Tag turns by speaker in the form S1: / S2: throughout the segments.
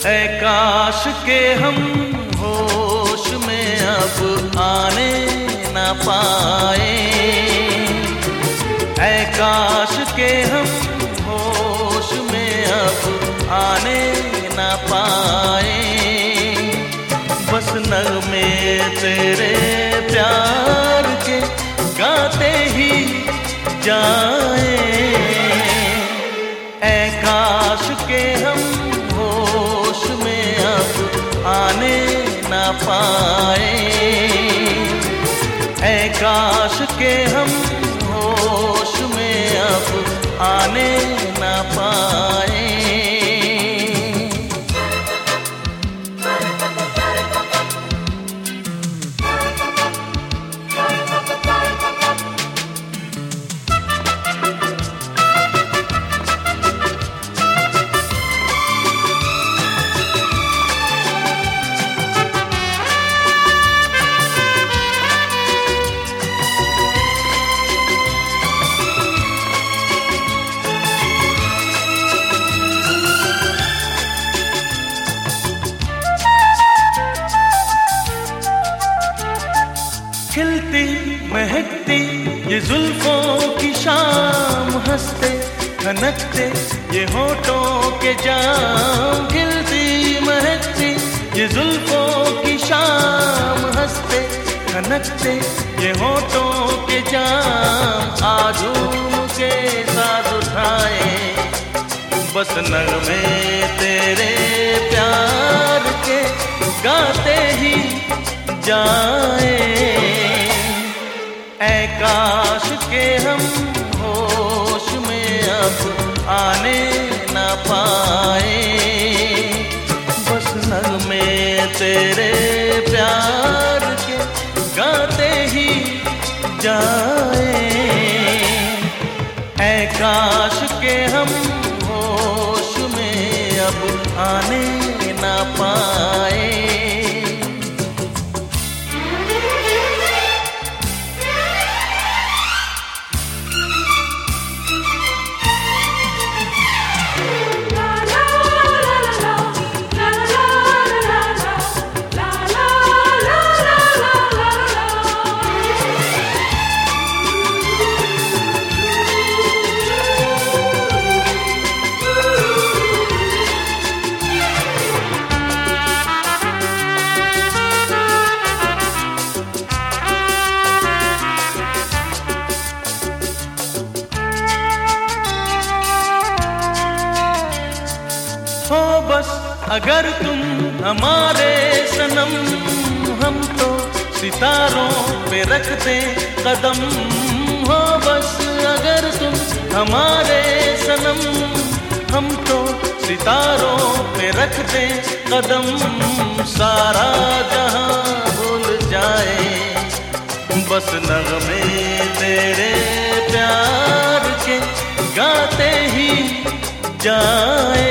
S1: ऐ काश के हम होश में अब आने न पाए, ऐ काश के हम होश में अब आने न पाए। बस नगमे तेरे प्यार के गाते ही जाए, ऐ काश के हम होश में अब आने न पाए, ऐ काश के हम होश में अब आने न पाए। खिलती महकती ये जुल्फों की शाम, हंसते खनकते ये होठों के जाम। खिलती महकती ये जुल्फों की शाम, हंसते खनकते ये होठों के जाम। आजूम के साथ उठाए बस नगमे तेरे प्यार के गाते ही जाए, ऐ काश के हम होश में अब आने न पाए। बस नगमे तेरे प्यार के गाते ही जाए, ऐ काश के हम होश में अब आने न पाए। हो बस अगर तुम हमारे सनम, हम तो सितारों पे रखते कदम। हो बस अगर तुम हमारे सनम, हम तो सितारों पे रखते कदम। सारा जहां भूल जाए बस नगमे तेरे प्यार के गाते ही जाए,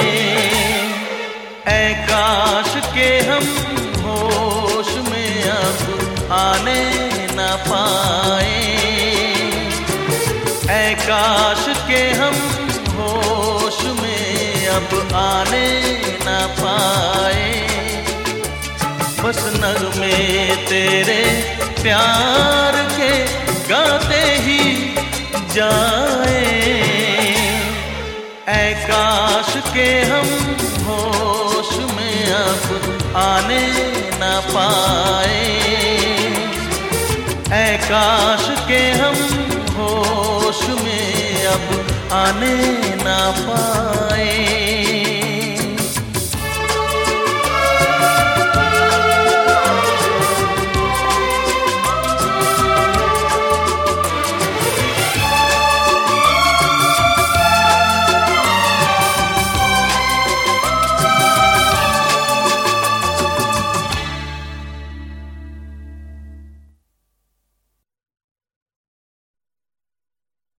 S1: ऐ काश के हम होश में अब आने न पाए, ऐ काश के हम होश में अब आने न पाए। बस नगमे तेरे प्यार के गाते ही जाए, ऐ काश के हम होश में अब आने न पाए, ऐ काश के हम होश में अब आने न पाए।